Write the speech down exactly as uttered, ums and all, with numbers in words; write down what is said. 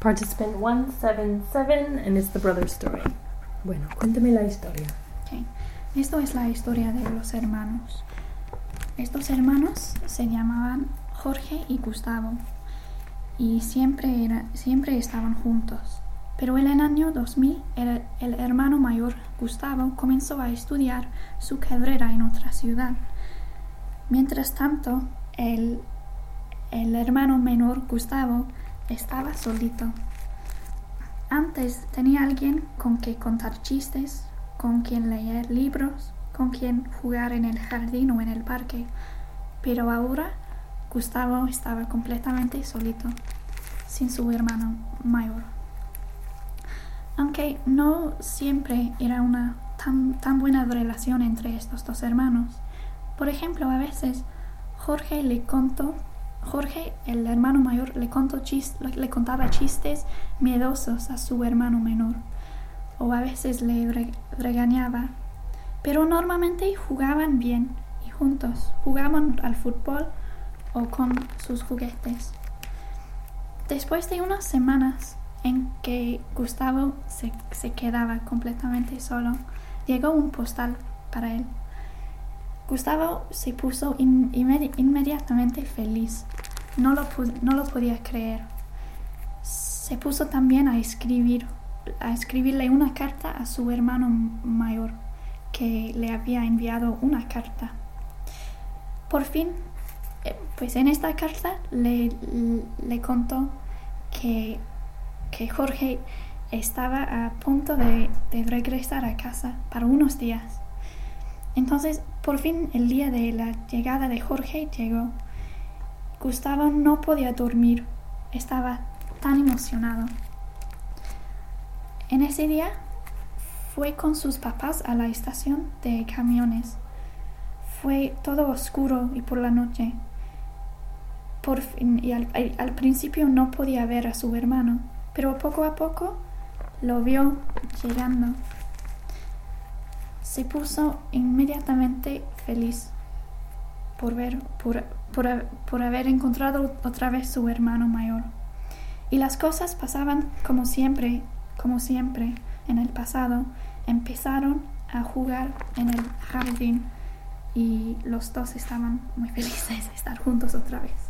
participant one seven seven, and it's the brother story. Bueno, cuéntame la historia. Okay. Esto es la historia de los hermanos. Estos hermanos se llamaban Jorge y Gustavo y siempre, era, siempre estaban juntos. Pero en el año dos mil, el, el hermano mayor, Gustavo, comenzó a estudiar su carrera en otra ciudad. Mientras tanto, el, el hermano menor, Gustavo, estaba solito. Antes tenía alguien con quien contar chistes, con quien leer libros, con quien jugar en el jardín o en el parque. Pero ahora Gustavo estaba completamente solito, sin su hermano mayor. Aunque no siempre era una tan, tan buena relación entre estos dos hermanos. Por ejemplo, a veces Jorge le contó, Jorge, el hermano mayor, le, contó chist, le contaba chistes miedosos a su hermano menor, o a veces le re, regañaba. Pero normalmente jugaban bien y juntos, jugaban al fútbol o con sus juguetes. Después de unas semanas en que Gustavo se, se quedaba completamente solo, llegó un postal para él. Gustavo se puso in, inmedi- inmediatamente feliz. No lo, pu- no lo podía creer. Se puso también a escribir, a escribirle una carta a su hermano mayor, que le había enviado una carta. Por fin, pues en esta carta le, le contó que, que Jorge estaba a punto de, de regresar a casa para unos días. Entonces, por fin, el día de la llegada de Jorge llegó. Gustavo no podía dormir, estaba tan emocionado. En ese día fue con sus papás a la estación de camiones. Fue todo oscuro y por la noche. Por fin, y al, al principio no podía ver a su hermano, pero poco a poco lo vio llegando. Se puso inmediatamente feliz por ver, por, por, por haber encontrado otra vez su hermano mayor. Y las cosas pasaban como siempre, como siempre en el pasado. Empezaron a jugar en el jardín y los dos estaban muy felices de estar juntos otra vez.